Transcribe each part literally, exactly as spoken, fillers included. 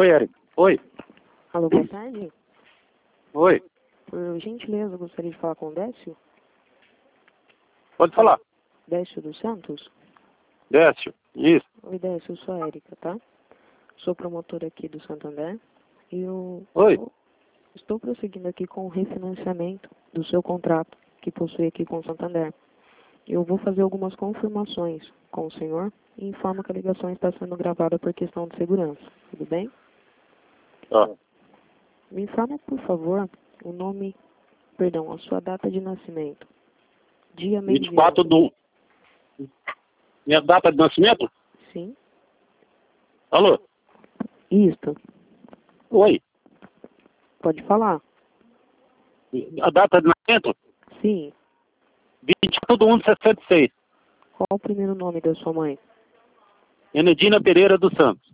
Oi, Érica. Oi. Alô, boa tarde. Oi. Por gentileza, gostaria de falar com o Décio? Pode falar. Décio dos Santos? Décio. Isso. Oi, Décio, eu sou a Érica, tá? Sou promotora aqui do Santander. E eu Oi. estou, estou prosseguindo aqui com o refinanciamento do seu contrato que possui aqui com o Santander. Eu vou fazer algumas confirmações com o senhor e informo que a ligação está sendo gravada por questão de segurança. Tudo bem? Tá. Me informa, por favor, o nome, perdão, a sua data de nascimento. Dia, mês vinte e e quatro ano. do... Minha data de nascimento? Sim. Alô? Isto. Oi. Pode falar. A data de nascimento? Sim. vinte e quatro de um de sessenta e seis. Qual o primeiro nome da sua mãe? Enedina Pereira dos Santos.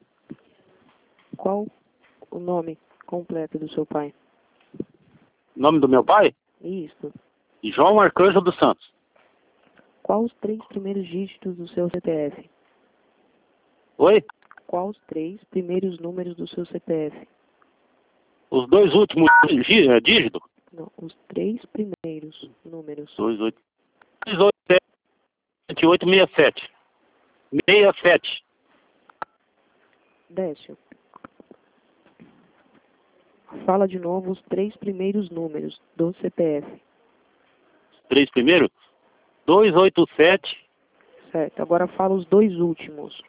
Qual o nome completo do seu pai? Nome do meu pai? Isto. João Arcanjo dos Santos. Qual os três primeiros dígitos do seu C P F? Oi? Qual os três primeiros números do seu C P F? Os dois últimos dí- eh, dígitos? Não, os três primeiros números. dois oito. dois oito sete oito seis sete. sessenta e sete. Décio. Fala de novo os três primeiros números do C P F. Os três primeiros? dois oito sete. Certo. Agora fala os dois últimos.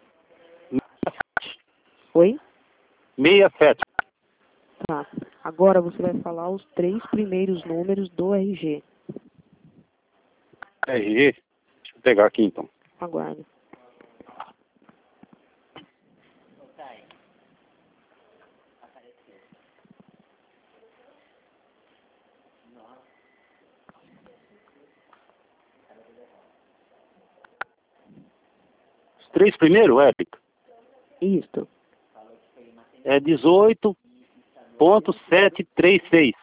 Oi? sessenta e sete. Tá. Agora você vai falar os três primeiros números do R G. R G. Deixa eu pegar aqui então. Aguarde. Os três primeiros, Érica? Isto. É dezoito ponto setecentos e trinta e seis.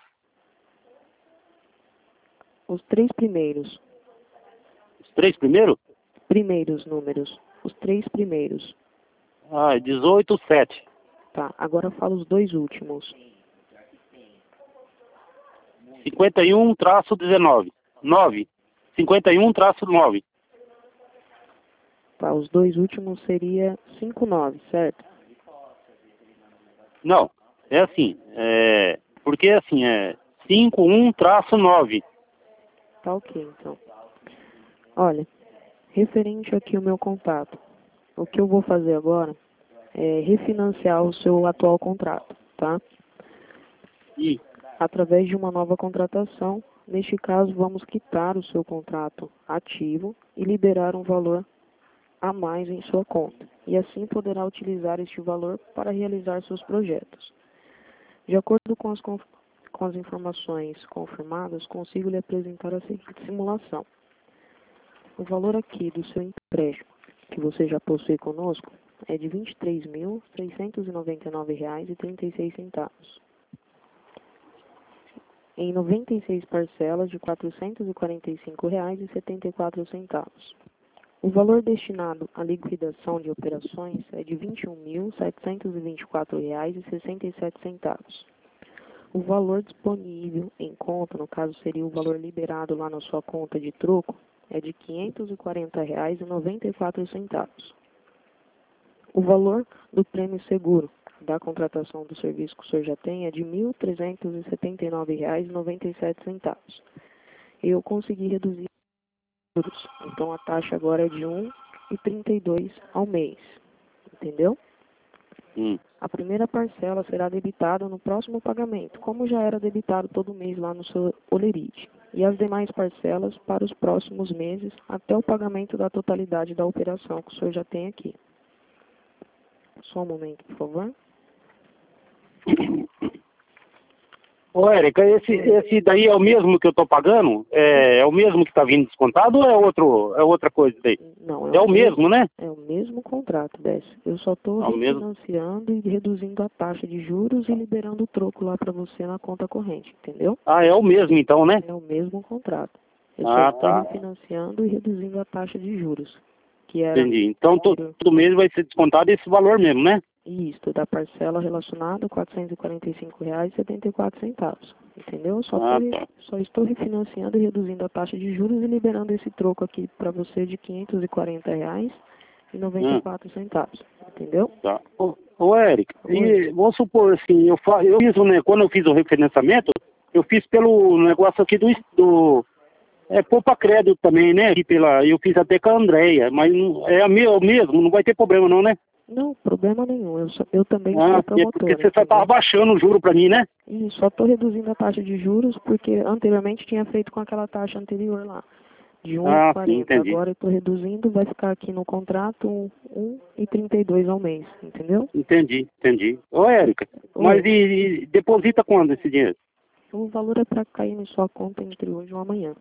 Os três primeiros. Os três primeiros? Primeiros números. Os três primeiros. Ah, é dezoito sete. Tá. Agora fala os dois últimos. cinquenta e um traço dezenove. nove. cinquenta e um traço nove. Tá. Os dois últimos seria cinquenta e nove, certo? Não, é assim. É, porque assim, é cinquenta e um traço nove. Tá ok, então. Olha, referente aqui ao meu contato, o que eu vou fazer agora é refinanciar o seu atual contrato, tá? E Através de uma nova contratação, neste caso vamos quitar o seu contrato ativo e liberar um valor a mais em sua conta. E assim poderá utilizar este valor para realizar seus projetos. De acordo com as, conf- com as informações confirmadas, consigo lhe apresentar a seguinte simulação. O valor aqui do seu empréstimo, que você já possui conosco, é de vinte e três mil, seiscentos e noventa e nove reais e trinta e seis centavos. Em noventa e seis parcelas de quatrocentos e quarenta e cinco reais e setenta e quatro centavos. O valor destinado à liquidação de operações é de vinte e um mil, setecentos e vinte e quatro reais e sessenta e sete centavos. O valor disponível em conta, no caso seria o valor liberado lá na sua conta de troco, é de quinhentos e quarenta reais e noventa e quatro centavos. O valor do prêmio seguro da contratação do serviço que o senhor já tem é de mil trezentos e setenta e nove reais e noventa e sete centavos. Eu consegui reduzir os juros, então a taxa agora é de um vírgula trinta e dois ao mês. Entendeu? hum, A primeira parcela será debitada no próximo pagamento, como já era debitado todo mês lá no seu Olerite. E as demais parcelas para os próximos meses, até o pagamento da totalidade da operação que o senhor já tem aqui. Só um momento, por favor. Ô, Érica, esse, esse daí é o mesmo que eu tô pagando? É, é o mesmo que tá vindo descontado ou é, outro, é outra coisa daí? Não, É o mesmo, né? É o mesmo contrato, Décio. Eu só estou É o mesmo. refinanciando e reduzindo a taxa de juros e liberando o troco lá para você na conta corrente, entendeu? Ah, é o mesmo então, né? É o mesmo contrato. Eu Ah, só estou tá. refinanciando e reduzindo a taxa de juros, que era Entendi. Então to- primeiro- todo mês vai ser descontado esse valor mesmo, né? Isto, da parcela relacionada a quatrocentos e quarenta e cinco reais e setenta e quatro centavos. Entendeu? Só, Ah, tô, tá. só estou refinanciando e reduzindo a taxa de juros e liberando esse troco aqui para você de quinhentos e quarenta reais e noventa e Hum, quatro centavos. Entendeu? tá. Ô, ô Eric, Oi. e vamos supor assim, eu, fa eu fiz, né, quando eu fiz o refinanciamento, eu fiz pelo negócio aqui do, do é, Poupa Crédito também, né? Aqui pela, eu fiz até com a Andréia, mas não, é a me- o mesmo, não vai ter problema não, né? Não, problema nenhum. Eu, só- eu também Ah, sou porque, porque promotora, você só estava entendeu? baixando o juro para mim, né? E só estou reduzindo a taxa de juros porque anteriormente tinha feito com aquela taxa anterior lá, de Ah, sim, um vírgula quarenta. entendi. Agora eu estou reduzindo, vai ficar aqui no contrato um vírgula trinta e dois ao mês, entendeu? Entendi, entendi. Ô, Érica, mas Oi. e, e deposita quando esse dinheiro? O valor é para cair na sua conta entre hoje ou amanhã.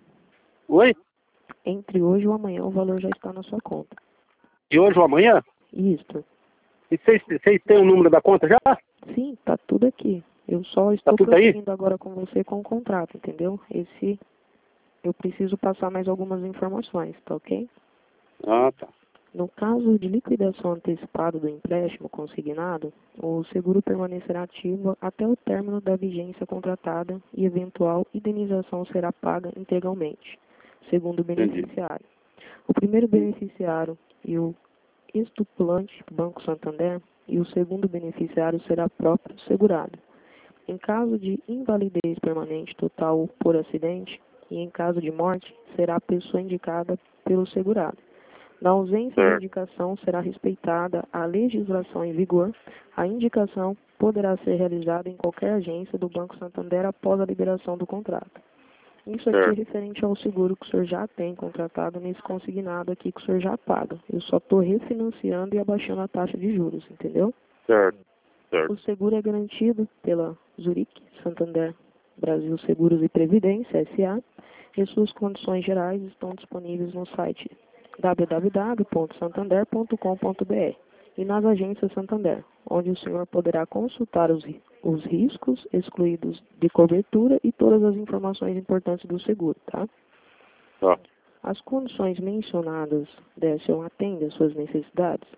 Oi? Entre hoje ou amanhã o valor já está na sua conta. De hoje ou amanhã? Isto. E vocês vocês têm o número da conta já? Sim, está tudo aqui. Eu só Tá estou tudo aí? prosseguindo agora com você com o contrato, entendeu? Esse eu preciso passar mais algumas informações, tá ok? Ah, tá. No caso de liquidação antecipada do empréstimo consignado, o seguro permanecerá ativo até o término da vigência contratada e eventual indenização será paga integralmente, segundo o Entendi. beneficiário. O primeiro beneficiário e o estipulante, Banco Santander, e o segundo beneficiário será próprio segurado. Em caso de invalidez permanente total ou por acidente, e em caso de morte, será a pessoa indicada pelo segurado. Na ausência de Certo. indicação, será respeitada a legislação em vigor. A indicação poderá ser realizada em qualquer agência do Banco Santander após a liberação do contrato. Isso aqui é Certo. referente ao seguro que o senhor já tem contratado nesse consignado aqui que o senhor já paga. Eu só estou refinanciando e abaixando a taxa de juros, entendeu? Certo. Certo. O seguro é garantido pela Zurich, Santander, Brasil Seguros e Previdência, S A, e suas condições gerais estão disponíveis no site w w w ponto santander ponto com ponto b r e nas agências Santander, onde o senhor poderá consultar os, ri- os riscos excluídos de cobertura e todas as informações importantes do seguro, tá? Tá. As condições mencionadas descem atendem às suas necessidades?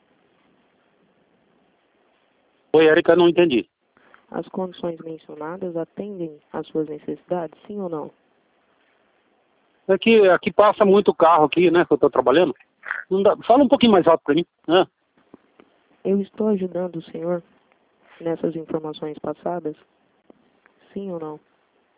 Oi, Érica, não entendi. As condições mencionadas atendem às suas necessidades, sim ou não? Aqui, aqui passa muito carro aqui, né, que eu tô trabalhando. Não dá, fala um pouquinho mais alto para mim, né? Eu estou ajudando o senhor nessas informações passadas, sim ou não?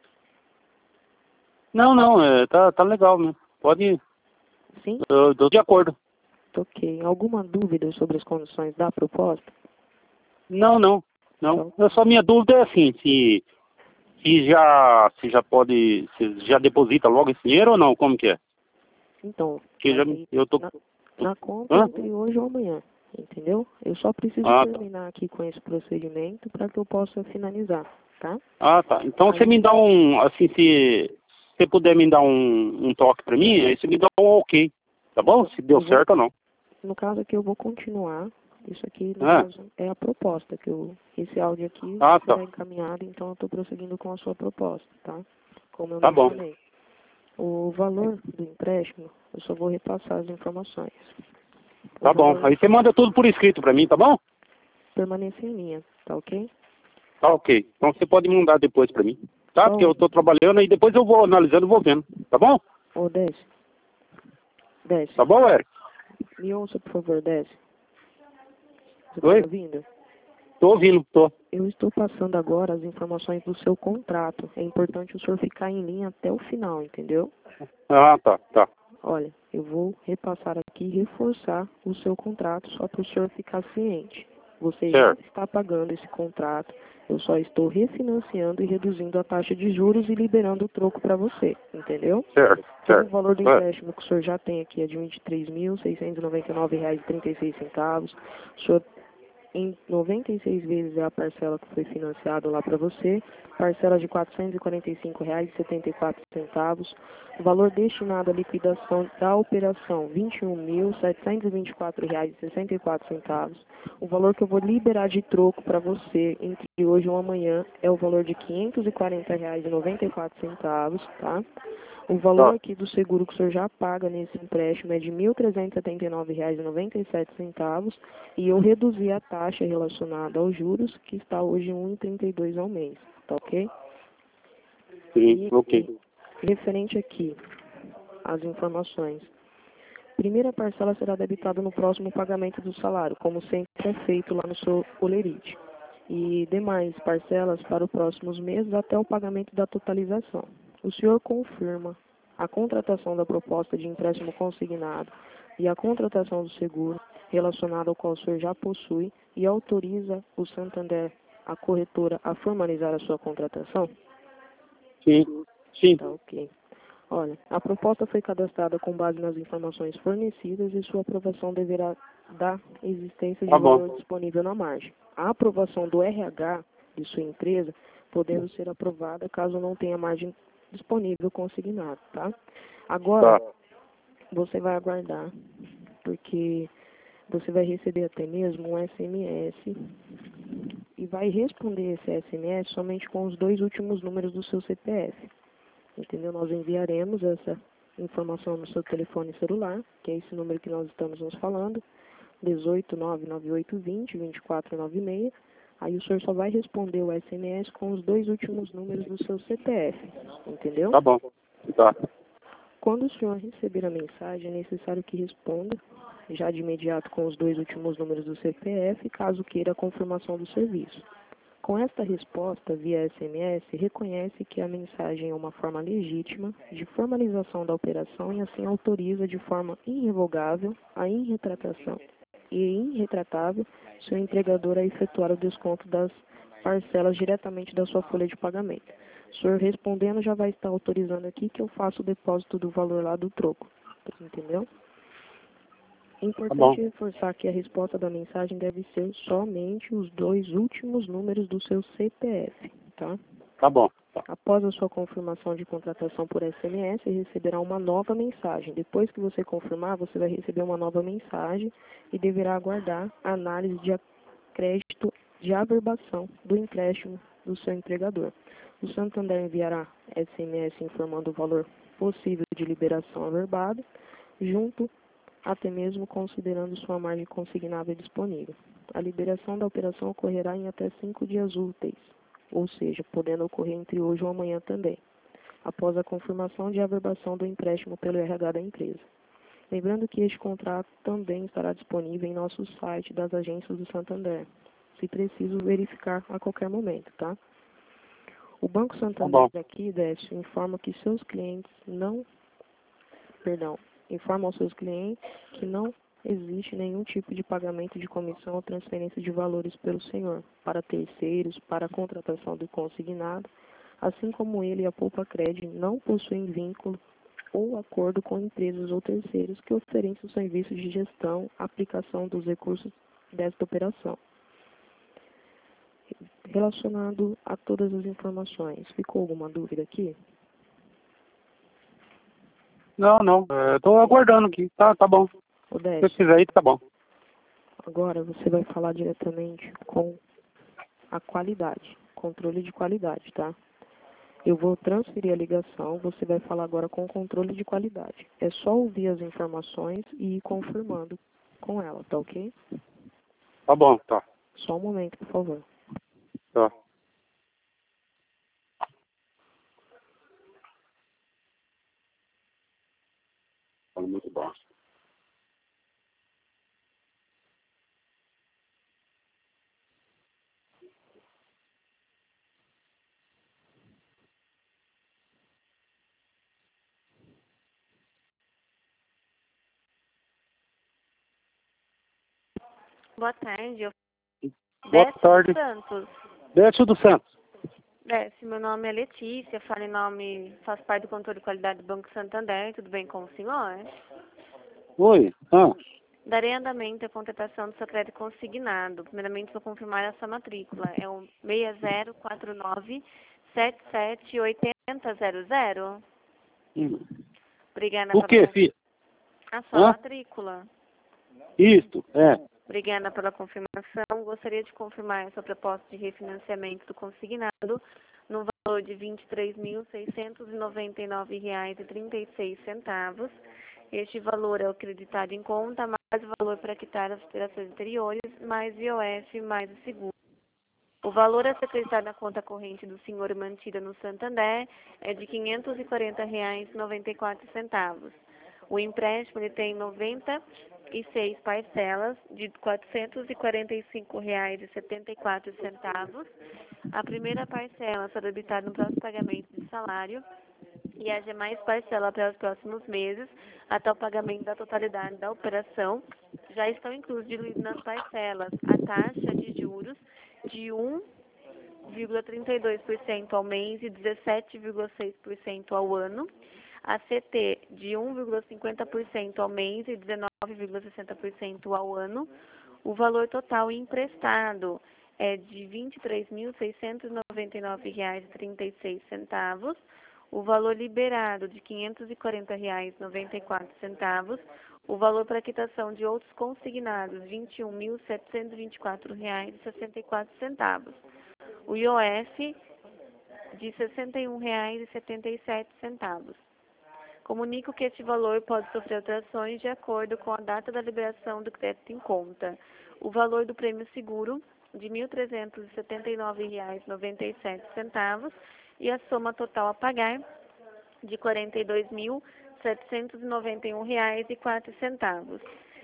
Não, não, é, tá, tá legal, né? Pode, Sim? eu tô de acordo. Ok. Alguma dúvida sobre as condições da proposta? Não, não, não. Então, Eu só minha dúvida é assim, se, se já, se já pode, se já deposita logo esse dinheiro ou não, como que é? então Que vai já, cair eu tô, na, na conta hã? entre hoje ou amanhã, entendeu? Eu só preciso Ah, tá. terminar aqui com esse procedimento para que eu possa finalizar, tá? Ah, tá. Então você Aí, me dá um, assim, se você puder me dar um, um toque pra mim, aí você me dá um ok, tá bom? Se deu eu vou, certo ou não. no caso aqui eu vou continuar. Isso aqui, no Ah, caso, é a proposta, que eu, esse áudio aqui ah, tá. será encaminhado, então eu estou prosseguindo com a sua proposta, tá? Como eu Tá bom. mencionei. O valor do empréstimo, eu só vou repassar as informações. O Tá bom. valor Aí você manda tudo por escrito pra mim, tá bom? permanece em linha, tá ok? Tá ok. Então você pode mandar depois pra mim. Tá? Só Porque eu um. tô trabalhando e depois eu vou analisando e vou vendo. Tá bom? Ô, desce. Desce. Tá bom, Eric? Me ouça, por favor, desce. Você tá me Oi? ouvindo? Tô ouvindo, tô. Eu estou passando agora as informações do seu contrato. É importante o senhor ficar em linha até o final, entendeu? Ah, tá, tá. Olha, eu vou repassar aqui e reforçar o seu contrato só para o senhor ficar ciente. Você já Certo. está pagando esse contrato, eu só estou refinanciando e reduzindo a taxa de juros e liberando o troco para você, entendeu? Certo, Então, o certo. valor do É. empréstimo que o senhor já tem aqui é de vinte e três mil, seiscentos e noventa e nove reais e trinta e seis centavos. O senhor, em noventa e seis vezes, é a parcela que foi financiada lá para você. Parcela de quatrocentos e quarenta e cinco reais e setenta e quatro centavos. O valor destinado à liquidação da operação, vinte e um mil, setecentos e vinte e quatro reais e sessenta e quatro centavos. O valor que eu vou liberar de troco para você entre hoje ou amanhã é o valor de quinhentos e quarenta reais e noventa e quatro centavos, tá? O valor Tá. aqui do seguro que o senhor já paga nesse empréstimo é de mil trezentos e setenta e nove reais e noventa e sete centavos e eu reduzi a taxa relacionada aos juros, que está hoje um vírgula trinta e dois ao mês, tá ok? Sim, E, ok. e referente aqui às informações, primeira parcela será debitada no próximo pagamento do salário, como sempre é feito lá no seu Olerite. E demais parcelas para os próximos meses até o pagamento da totalização. O senhor confirma a contratação da proposta de empréstimo consignado e a contratação do seguro relacionado ao qual o senhor já possui e autoriza o Santander, a corretora, a formalizar a sua contratação? Sim, sim. Tá ok. Olha, a proposta foi cadastrada com base nas informações fornecidas e sua aprovação deverá dar existência de Tá bom. valor disponível na margem. A aprovação do R H de sua empresa podendo ser aprovada caso não tenha margem disponível consignado, tá? Agora, Tá. você vai aguardar, porque você vai receber até mesmo um S M S e vai responder esse S M S somente com os dois últimos números do seu C P F. Entendeu? Nós enviaremos essa informação no seu telefone celular, que é esse número que nós estamos nos falando, dezoito nove nove oito vinte, vinte e quatro noventa e seis. Aí o senhor só vai responder o S M S com os dois últimos números do seu C P F. Entendeu? Tá bom. Tá. Quando o senhor receber a mensagem, é necessário que responda já de imediato com os dois últimos números do C P F, caso queira a confirmação do serviço. Com esta resposta via S M S, reconhece que a mensagem é uma forma legítima de formalização da operação e assim autoriza de forma irrevogável a irretratação e irretratável seu empregador a efetuar o desconto das parcelas diretamente da sua folha de pagamento. O senhor respondendo já vai estar autorizando aqui que eu faço o depósito do valor lá do troco. Entendeu? É importante reforçar que a resposta da mensagem deve ser somente os dois últimos números do seu C P F, tá? Tá bom. Tá. Após a sua confirmação de contratação por S M S, receberá uma nova mensagem. Depois que você confirmar, você vai receber uma nova mensagem e deverá aguardar a análise de crédito de averbação do empréstimo do seu empregador. O Santander enviará S M S informando o valor possível de liberação averbado, junto até mesmo considerando sua margem consignável disponível. A liberação da operação ocorrerá em até cinco dias úteis, ou seja, podendo ocorrer entre hoje ou amanhã também, após a confirmação de averbação do empréstimo pelo R H da empresa. Lembrando que este contrato também estará disponível em nosso site das agências do Santander, se preciso verificar a qualquer momento, tá? O Banco Santander aqui, Décio, informa que seus clientes não, perdão, informa aos seus clientes que não existe nenhum tipo de pagamento de comissão ou transferência de valores pelo senhor para terceiros, para a contratação do consignado, assim como ele e a Poupa Cred não possuem vínculo ou acordo com empresas ou terceiros que ofereçam serviços de gestão, aplicação dos recursos desta operação. Relacionado a todas as informações, ficou alguma dúvida aqui? Não, não. Estou aguardando aqui. Tá, tá bom. O Se Décio, você quiser aí, tá bom. agora você vai falar diretamente com a qualidade, controle de qualidade, tá? Eu vou transferir a ligação, você vai falar agora com o controle de qualidade. É só ouvir as informações e ir confirmando com ela, tá ok? Tá bom, tá. Só um momento, por favor. Tá. Tá muito bom. Boa tarde, eu Boa Décio tarde. Santos. Décio dos Santos. Décio, meu nome é Letícia, falo em nome, faço parte do controle de qualidade do Banco Santander, tudo bem com o senhor? Oi. Ah, Darei andamento à contratação do seu crédito consignado. Primeiramente, vou confirmar a sua matrícula. É o seis zero quatro nove sete sete oito zero zero zero. hum. Obrigada O pela que, con- filho? a sua Hã? matrícula. Isto, é. Obrigada pela confirmação. Gostaria de confirmar a sua proposta de refinanciamento do consignado no valor de vinte e três mil, seiscentos e noventa e nove reais e trinta e seis centavos. Este valor é o creditado em conta, mais o valor para quitar as operações anteriores, mais I O F, mais o seguro. O valor a ser acreditado na conta corrente do senhor mantida no Santander é de quinhentos e quarenta reais e noventa e quatro centavos. O empréstimo ele tem noventa e seis parcelas de quatrocentos e quarenta e cinco reais e setenta e quatro centavos. A primeira parcela será debitada no próximo pagamento de salário e as demais parcelas para os próximos meses, até o pagamento da totalidade da operação. Já estão inclusos diluídos nas parcelas a taxa de juros de um vírgula trinta e dois por cento ao mês e dezessete vírgula seis por cento ao ano, a C T de um vírgula cinquenta por cento ao mês e dezenove vírgula sessenta por cento ao ano. O valor total emprestado é de vinte e três mil, seiscentos e noventa e nove reais e trinta e seis centavos. O valor liberado de quinhentos e quarenta reais e noventa e quatro centavos. O valor para quitação de outros consignados, vinte e um mil, setecentos e vinte e quatro reais e sessenta e quatro centavos. O I O F de sessenta e um reais e setenta e sete centavos. Comunico que este valor pode sofrer alterações de acordo com a data da liberação do crédito em conta. O valor do prêmio seguro de mil trezentos e setenta e nove reais e noventa e sete centavos e a soma total a pagar de quarenta e dois mil, setecentos e noventa e um reais e quatro centavos.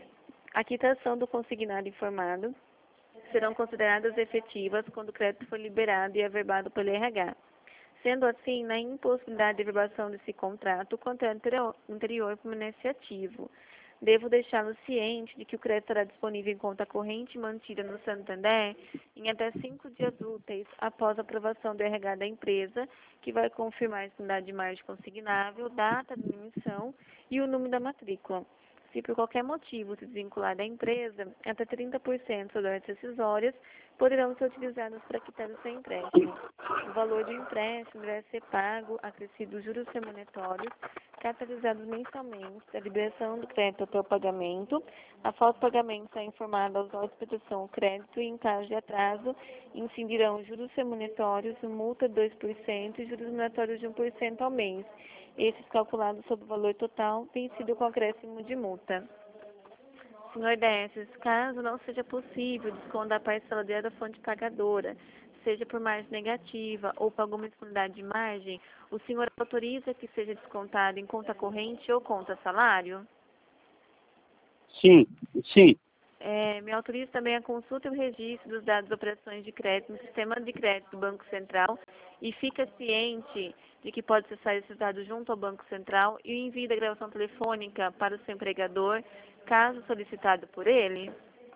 A quitação do consignado informado serão consideradas efetivas quando o crédito for liberado e averbado pelo R H. Sendo assim, na impossibilidade de averbação desse contrato, o contrato anterior permanece ativo. Devo deixá-lo ciente de que o crédito estará disponível em conta corrente mantida no Santander em até cinco dias úteis após a aprovação do R H da empresa, que vai confirmar a unidade de margem consignável, data de emissão e o número da matrícula. Se por qualquer motivo se desvincular da empresa, até trinta por cento das horas decisórias poderão ser utilizadas para quitar o seu empréstimo. O valor do empréstimo deve ser pago, acrescido juros remuneratórios, capitalizados mensalmente, a liberação do crédito até o pagamento. A falta de pagamento será informada aos órgãos de proteção ao crédito e, em caso de atraso, incidirão juros remuneratórios, multa de dois por cento e juros remuneratórios de um por cento ao mês. Esses calculados sobre o valor total, vencido com acréscimo de multa. senhor Décio, caso não seja possível desconto da parcela direta da fonte pagadora, seja por margem negativa ou por alguma disponibilidade de margem, o senhor autoriza que seja descontado em conta corrente ou conta salário? Sim, sim. É, me autoriza também a consulta e o registro dos dados de operações de crédito no sistema de crédito do Banco Central e fica ciente de que pode acessar esses dados junto ao Banco Central e o envio da gravação telefônica para o seu empregador, caso solicitado por ele?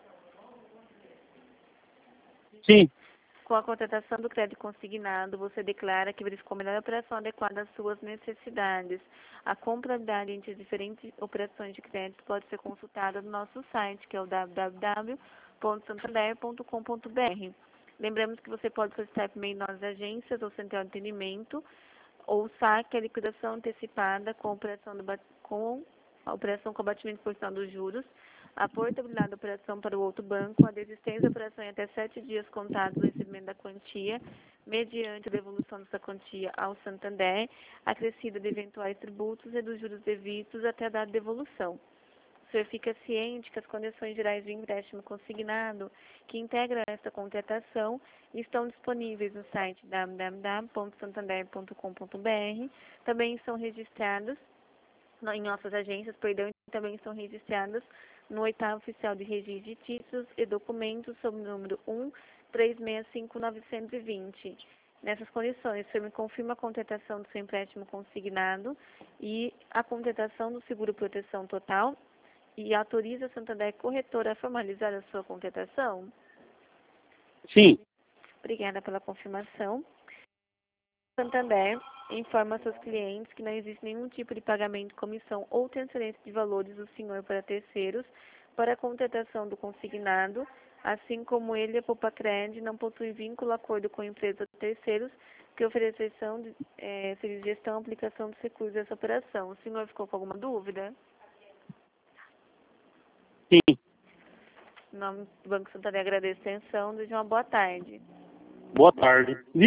Sim. Com a contratação do crédito consignado, você declara que verificou a melhor operação adequada às suas necessidades. A comparabilidade entre as diferentes operações de crédito pode ser consultada no nosso site, que é o w w w ponto santander ponto com ponto b r. Lembramos que você pode solicitar por meio de nossas agências ou central de atendimento, ou saque a liquidação antecipada com a operação, do, com a operação com abatimento proporcional dos juros, a portabilidade da operação para o outro banco, a desistência da operação em até sete dias contados do recebimento da quantia, mediante a devolução dessa quantia ao Santander, acrescida de eventuais tributos e dos juros devidos até a data de devolução. O senhor fica ciente que as condições gerais do empréstimo consignado que integram esta contratação estão disponíveis no site w w w ponto santander ponto com ponto b r. Também são registradas em nossas agências, perdão, e também são registradas no oitavo oficial de registro de títulos e documentos sob o número um três seis cinco nove dois zero. Nessas condições, o senhor me confirma a contratação do seu empréstimo consignado e a contratação do seguro proteção total e autoriza a Santander Corretora a formalizar a sua contratação? Sim. Obrigada pela confirmação. Santander informa seus clientes que não existe nenhum tipo de pagamento de comissão ou transferência de valores do senhor para terceiros para a contratação do consignado, assim como ele, a Popacred, não possui vínculo, acordo com empresas ou terceiros que ofereçam de, é, serviço de gestão e aplicação dos recursos dessa operação. O senhor ficou com alguma dúvida? Sim. Em nome do Banco Santander, agradeço a atenção. Desejo uma boa tarde. Boa tarde.